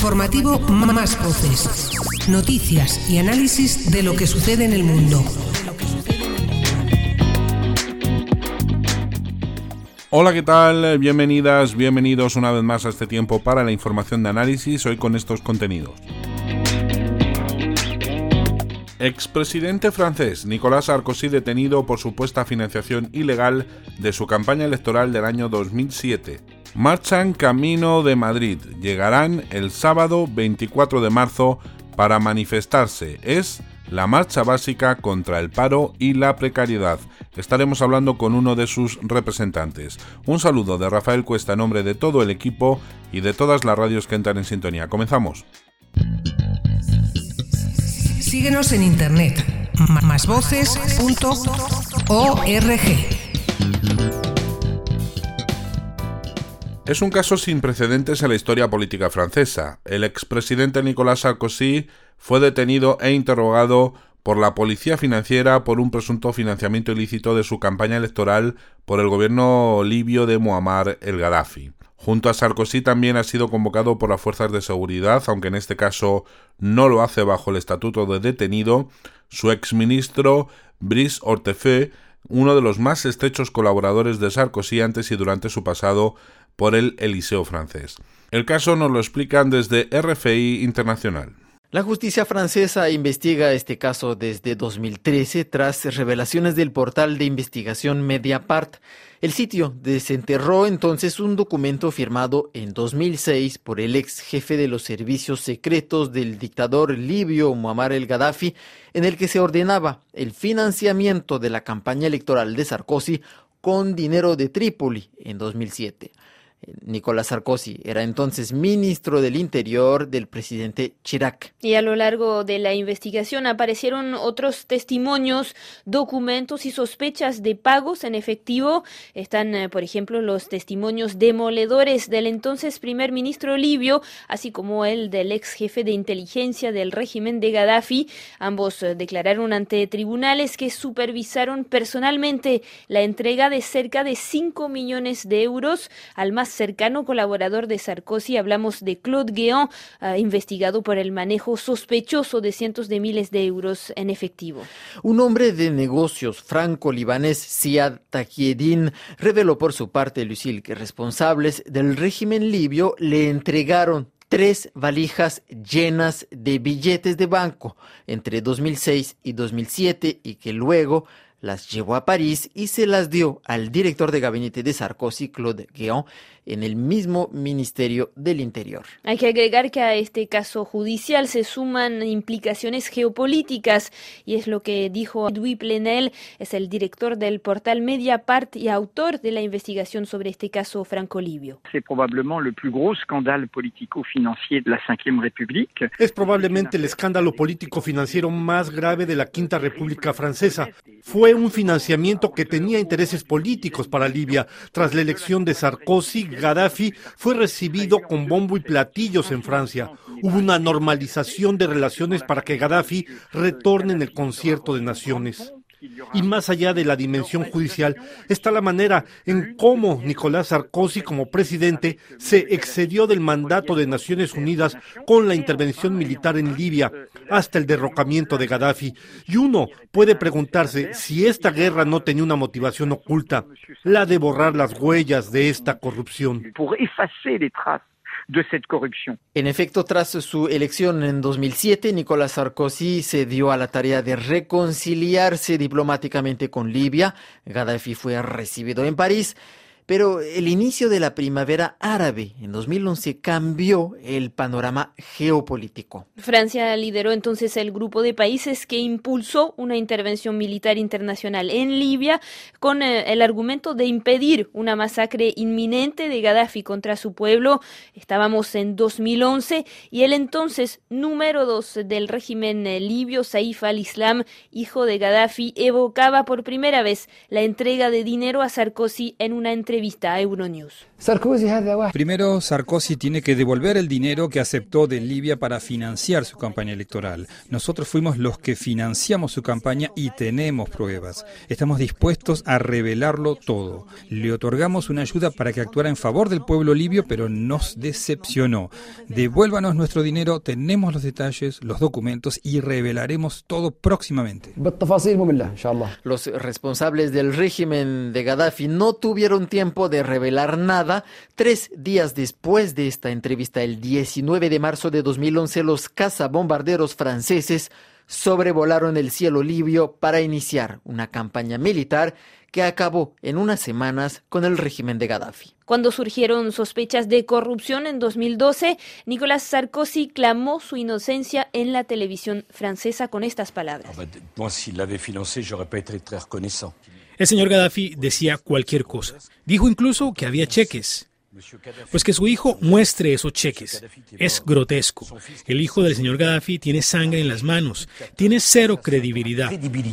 informativo Más Voces. Noticias y análisis de lo que sucede en el mundo. Hola, ¿qué tal? Bienvenidas, bienvenidos una vez más a este tiempo para la información de análisis, hoy con estos contenidos. Expresidente francés Nicolas Sarkozy detenido por supuesta financiación ilegal de su campaña electoral del año 2007. Marchan camino de Madrid. Llegarán el sábado 24 de marzo para manifestarse. Es la marcha básica contra el paro y la precariedad. Estaremos hablando con uno de sus representantes. Un saludo de Rafael Cuesta en nombre de todo el equipo y de todas las radios que entran en sintonía. Comenzamos. Síguenos en internet, masvoces.org. Es un caso sin precedentes en la historia política francesa. El expresidente Nicolas Sarkozy fue detenido e interrogado por la policía financiera por un presunto financiamiento ilícito de su campaña electoral por el gobierno libio de Muammar el-Gaddafi. Junto a Sarkozy también ha sido convocado por las fuerzas de seguridad, aunque en este caso no lo hace bajo el estatuto de detenido, su exministro Brice Hortefeux, uno de los más estrechos colaboradores de Sarkozy antes y durante su pasado por el Eliseo francés. El caso nos lo explican desde RFI Internacional. La justicia francesa investiga este caso desde 2013 tras revelaciones del portal de investigación Mediapart. El sitio desenterró entonces un documento firmado en 2006 por el ex jefe de los servicios secretos del dictador libio Muammar el-Gaddafi, en el que se ordenaba el financiamiento de la campaña electoral de Sarkozy con dinero de Trípoli en 2007. Nicolas Sarkozy era entonces ministro del Interior del presidente Chirac. Y a lo largo de la investigación aparecieron otros testimonios, documentos y sospechas de pagos en efectivo. Están, por ejemplo, los testimonios demoledores del entonces primer ministro libio, así como el del ex jefe de inteligencia del régimen de Gaddafi. Ambos declararon ante tribunales que supervisaron personalmente la entrega de cerca de 5 millones de euros al más cercano colaborador de Sarkozy. Hablamos de Claude Guéant, investigado por el manejo sospechoso de cientos de miles de euros en efectivo. Un hombre de negocios franco-libanés, Ziad Takieddine, reveló por su parte, Lucille, que responsables del régimen libio le entregaron 3 valijas llenas de billetes de banco entre 2006 y 2007 y que luego las llevó a París y se las dio al director de gabinete de Sarkozy, Claude Guéant, en el mismo Ministerio del Interior. Hay que agregar que a este caso judicial se suman implicaciones geopolíticas y es lo que dijo Edouard Plenel, es el director del portal Mediapart y autor de la investigación sobre este caso franco-libio. Es probablemente el escándalo político-financiero más grave de la Quinta República Francesa. Fue un financiamiento que tenía intereses políticos para Libia. Tras la elección de Sarkozy, Gaddafi fue recibido con bombo y platillos en Francia. Hubo una normalización de relaciones para que Gaddafi retorne en el concierto de naciones. Y más allá de la dimensión judicial, está la manera en cómo Nicolas Sarkozy, como presidente, se excedió del mandato de Naciones Unidas con la intervención militar en Libia, hasta el derrocamiento de Gaddafi. Y uno puede preguntarse si esta guerra no tenía una motivación oculta, la de borrar las huellas de esta corrupción. De cette corrupción. En efecto, tras su elección en 2007, Nicolas Sarkozy se dio a la tarea de reconciliarse diplomáticamente con Libia. Gaddafi fue recibido en París. Pero el inicio de la primavera árabe en 2011 cambió el panorama geopolítico. Francia lideró entonces el grupo de países que impulsó una intervención militar internacional en Libia con el argumento de impedir una masacre inminente de Gaddafi contra su pueblo. Estábamos en 2011 y el entonces número 2 del régimen libio, Saif al-Islam, hijo de Gaddafi, evocaba por primera vez la entrega de dinero a Sarkozy en una entrevista entrevista a Euronews. Primero, Sarkozy tiene que devolver el dinero que aceptó de Libia para financiar su campaña electoral. Nosotros fuimos los que financiamos su campaña y tenemos pruebas. Estamos dispuestos a revelarlo todo. Le otorgamos una ayuda para que actuara en favor del pueblo libio, pero nos decepcionó. Devuélvanos nuestro dinero, tenemos los detalles, los documentos y revelaremos todo próximamente. Los responsables del régimen de Gaddafi no tuvieron tiempo de revelar nada. 3 días después de esta entrevista, el 19 de marzo de 2011, los cazabombarderos franceses sobrevolaron el cielo libio para iniciar una campaña militar que acabó en unas semanas con el régimen de Gaddafi. Cuando surgieron sospechas de corrupción en 2012, Nicolas Sarkozy clamó su inocencia en la televisión francesa con estas palabras. El señor Gaddafi decía cualquier cosa. Dijo incluso que había cheques. Pues que su hijo muestre esos cheques. Es grotesco. El hijo del señor Gaddafi tiene sangre en las manos. Tiene cero credibilidad.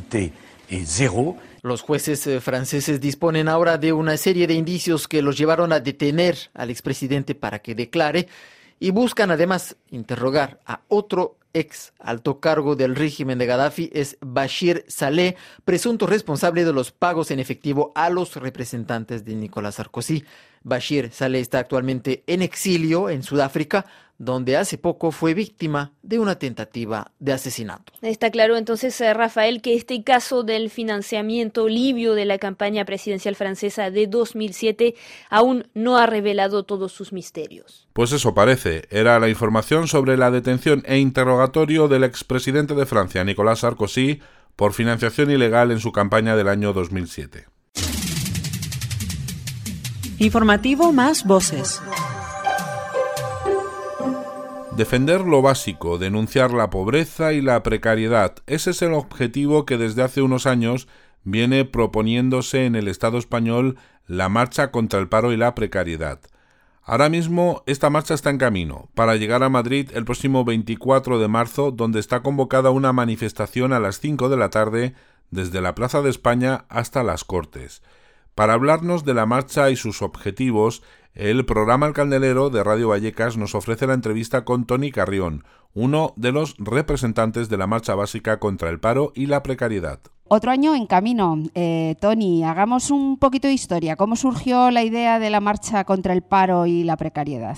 Los jueces franceses disponen ahora de una serie de indicios que los llevaron a detener al expresidente para que declare y buscan además interrogar a otro ex alto cargo del régimen de Gaddafi, es Bashir Saleh, presunto responsable de los pagos en efectivo a los representantes de Nicolas Sarkozy. Bashir Saleh está actualmente en exilio en Sudáfrica, donde hace poco fue víctima de una tentativa de asesinato. Está claro entonces, Rafael, que este caso del financiamiento libio de la campaña presidencial francesa de 2007 aún no ha revelado todos sus misterios. Pues eso parece. Era la información sobre la detención e interrogatorio del expresidente de Francia, Nicolas Sarkozy, por financiación ilegal en su campaña del año 2007. Informativo Más Voces. Defender lo básico, denunciar la pobreza y la precariedad. Ese es el objetivo que desde hace unos años viene proponiéndose en el Estado español la marcha contra el paro y la precariedad. Ahora mismo esta marcha está en camino para llegar a Madrid el próximo 24 de marzo, donde está convocada una manifestación a las 5 de la tarde desde la Plaza de España hasta las Cortes. Para hablarnos de la marcha y sus objetivos, el programa El Candelero de Radio Vallecas nos ofrece la entrevista con Toni Carrión, uno de los representantes de la marcha básica contra el paro y la precariedad. Otro año en camino. Toni, hagamos un poquito de historia. ¿Cómo surgió la idea de la marcha contra el paro y la precariedad?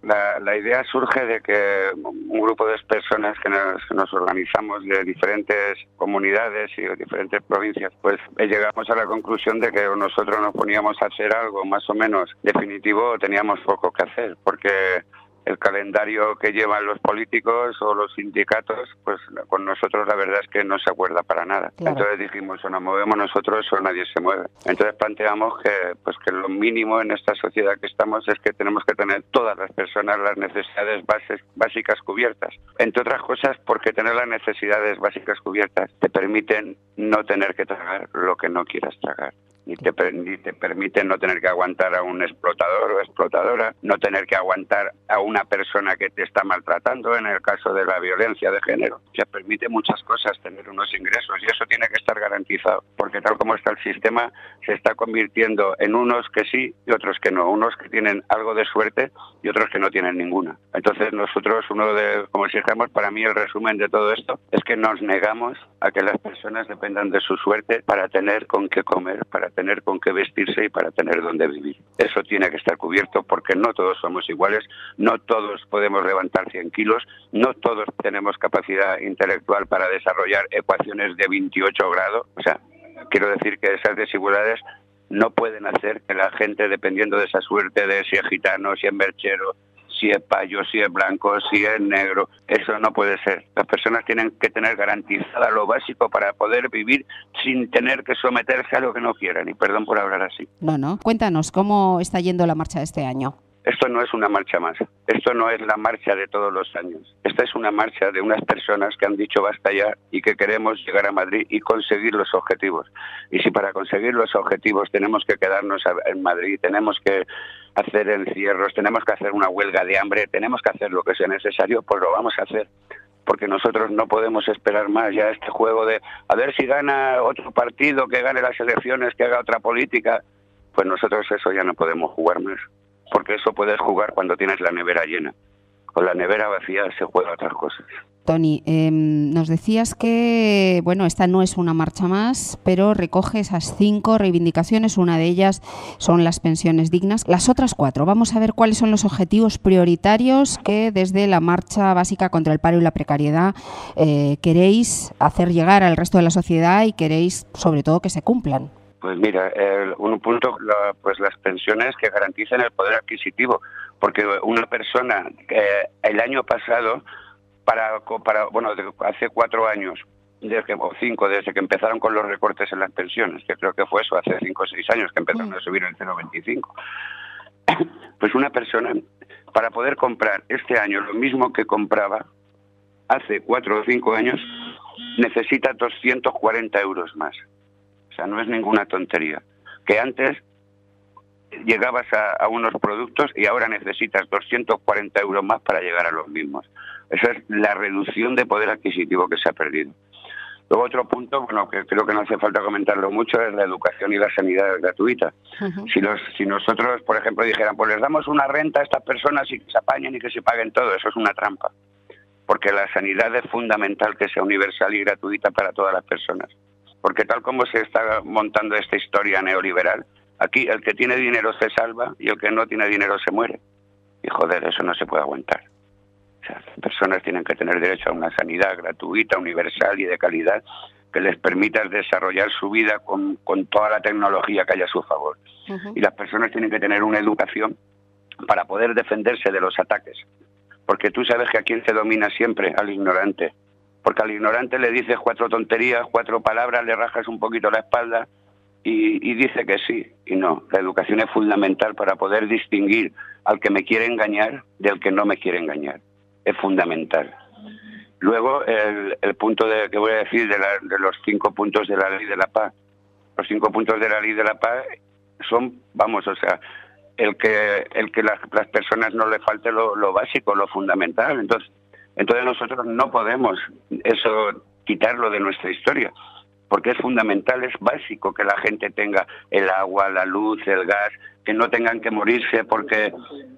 La idea surge de que un grupo de personas que nos organizamos de diferentes comunidades y de diferentes provincias, pues llegamos a la conclusión de que nosotros nos poníamos a hacer algo más o menos definitivo, teníamos poco que hacer, porque el calendario que llevan los políticos o los sindicatos, pues con nosotros la verdad es que no se acuerda para nada. Claro. Entonces dijimos, o nos movemos nosotros o nadie se mueve. Entonces planteamos que lo mínimo en esta sociedad que estamos es que tenemos que tener todas las personas las necesidades básicas cubiertas. Entre otras cosas, porque tener las necesidades básicas cubiertas te permiten no tener que tragar lo que no quieras tragar. Ni te permiten no tener que aguantar a un explotador o explotadora, no tener que aguantar a una persona que te está maltratando en el caso de la violencia de género. Te permite muchas cosas tener unos ingresos y eso tiene que estar garantizado, porque tal como está el sistema se está convirtiendo en unos que sí y otros que no, unos que tienen algo de suerte y otros que no tienen ninguna. Entonces nosotros, como dijéramos, para mí el resumen de todo esto es que nos negamos a que las personas dependan de su suerte para tener con qué comer, para tener con qué vestirse y para tener dónde vivir. Eso tiene que estar cubierto porque no todos somos iguales, no todos podemos levantar 100 kilos, no todos tenemos capacidad intelectual para desarrollar ecuaciones de 28 grados. O sea, quiero decir que esas desigualdades no pueden hacer que la gente, dependiendo de esa suerte de si es gitano, si es merchero, si es payo, si es blanco, si es negro, eso no puede ser. Las personas tienen que tener garantizada lo básico para poder vivir sin tener que someterse a lo que no quieran. Y perdón por hablar así. No. Cuéntanos, ¿cómo está yendo la marcha de este año? Esto no es una marcha más. Esto no es la marcha de todos los años. Esta es una marcha de unas personas que han dicho basta ya y que queremos llegar a Madrid y conseguir los objetivos. Y si para conseguir los objetivos tenemos que quedarnos en Madrid, tenemos que hacer encierros, tenemos que hacer una huelga de hambre, tenemos que hacer lo que sea necesario, pues lo vamos a hacer. Porque nosotros no podemos esperar más ya este juego de a ver si gana otro partido, que gane las elecciones, que haga otra política. Pues nosotros eso ya no podemos jugar más, porque eso puedes jugar cuando tienes la nevera llena. Con la nevera vacía se juega otras cosas. Tony, nos decías que, bueno, esta no es una marcha más, pero recoge esas 5 reivindicaciones. Una de ellas son las pensiones dignas. Las otras 4, vamos a ver cuáles son los objetivos prioritarios que desde la Marcha Básica contra el Paro y la Precariedad queréis hacer llegar al resto de la sociedad y queréis, sobre todo, que se cumplan. Pues mira, un punto, pues las pensiones que garanticen el poder adquisitivo, porque una persona el año pasado, hace 4 años, o 5, desde que empezaron con los recortes en las pensiones, que creo que fue eso, hace 5 o 6 años que empezaron a subir el 0,25. Pues una persona, para poder comprar este año lo mismo que compraba hace 4 o 5 años, necesita 240 euros más. O sea, no es ninguna tontería. Que antes llegabas a unos productos y ahora necesitas 240 euros más para llegar a los mismos. Esa es la reducción de poder adquisitivo que se ha perdido. Luego otro punto, bueno, que creo que no hace falta comentarlo mucho, es la educación y la sanidad gratuita. Uh-huh. Si nosotros, por ejemplo, dijeran, pues les damos una renta a estas personas y que se apañen y que se paguen todo, eso es una trampa. Porque la sanidad es fundamental que sea universal y gratuita para todas las personas. Porque tal como se está montando esta historia neoliberal, aquí el que tiene dinero se salva y el que no tiene dinero se muere. Y joder, eso no se puede aguantar. O sea, las personas tienen que tener derecho a una sanidad gratuita, universal y de calidad que les permita desarrollar su vida con toda la tecnología que haya a su favor. Uh-huh. Y las personas tienen que tener una educación para poder defenderse de los ataques. Porque tú sabes que a quién se domina siempre, al ignorante. Porque al ignorante le dices 4 tonterías, 4 palabras, le rajas un poquito la espalda y dice que sí. Y no, la educación es fundamental para poder distinguir al que me quiere engañar del que no me quiere engañar. Es fundamental. Luego, el punto que voy a decir de los 5 puntos de la Ley de la Paz. Los 5 puntos de la Ley de la Paz son, el que las personas no les falte lo básico, lo fundamental. Entonces nosotros no podemos eso quitarlo de nuestra historia, porque es fundamental, es básico que la gente tenga el agua, la luz, el gas, que no tengan que morirse porque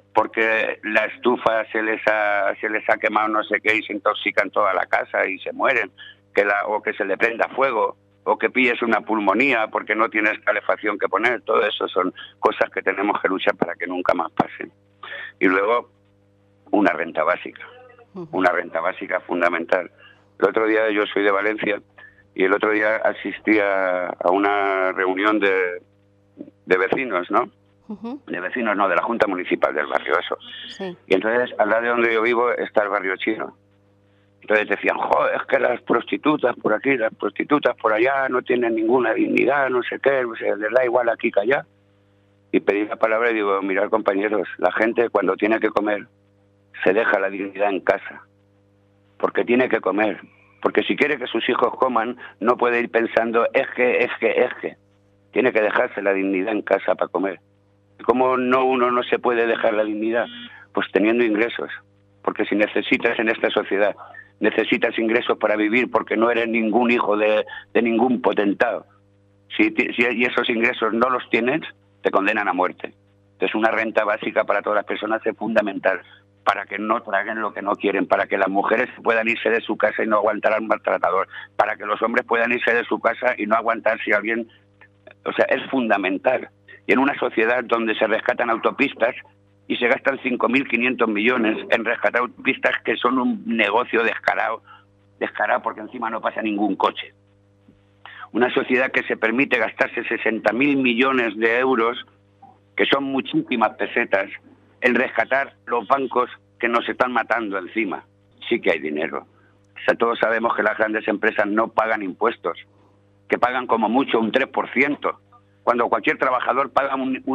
la estufa se les ha quemado no sé qué y se intoxican toda la casa y se mueren, o que se le prenda fuego, o que pilles una pulmonía porque no tienes calefacción que poner. Todo eso son cosas que tenemos que luchar para que nunca más pasen. Y luego, una renta básica. Una renta básica fundamental. El otro día, yo soy de Valencia, y el otro día asistí a una reunión de vecinos, ¿no? Uh-huh. De vecinos, no, de la Junta Municipal del barrio, eso. Sí. Y entonces, al lado de donde yo vivo, está el barrio chino. Entonces decían, joder, es que las prostitutas por aquí, las prostitutas por allá no tienen ninguna dignidad, no sé qué, les da igual aquí que allá. Y pedí la palabra y digo, mirad compañeros, la gente cuando tiene que comer se deja la dignidad en casa, porque tiene que comer, porque si quiere que sus hijos coman, no puede ir pensando, es que, tiene que dejarse la dignidad en casa para comer. ¿Cómo uno no se puede dejar la dignidad? Pues teniendo ingresos, porque si necesitas en esta sociedad, necesitas ingresos para vivir, porque no eres ningún hijo de ningún potentado. Si esos ingresos no los tienes, te condenan a muerte. Entonces una renta básica para todas las personas es fundamental, para que no traguen lo que no quieren, para que las mujeres puedan irse de su casa y no aguantar al maltratador, para que los hombres puedan irse de su casa y no aguantar si alguien... O sea, es fundamental. Y en una sociedad donde se rescatan autopistas y se gastan 5.500 millones en rescatar autopistas que son un negocio descarado porque encima no pasa ningún coche. Una sociedad que se permite gastarse 60.000 millones de euros, que son muchísimas pesetas, en rescatar los bancos que nos están matando encima. Sí que hay dinero. O sea, todos sabemos que las grandes empresas no pagan impuestos, que pagan como mucho un 3%, cuando cualquier trabajador paga un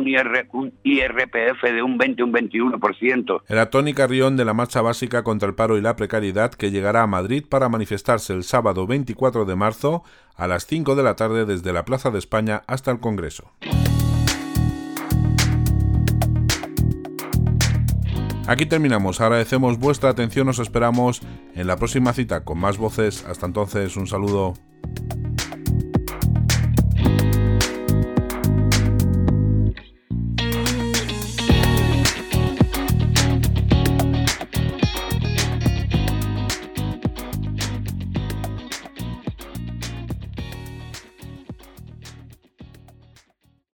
IRPF de un 20, un 21%. Era Tony Carrión de la Marcha Básica contra el Paro y la Precariedad, que llegará a Madrid para manifestarse el sábado 24 de marzo a las 5 de la tarde desde la Plaza de España hasta el Congreso. Aquí terminamos, agradecemos vuestra atención, os esperamos en la próxima cita con más voces. Hasta entonces, un saludo.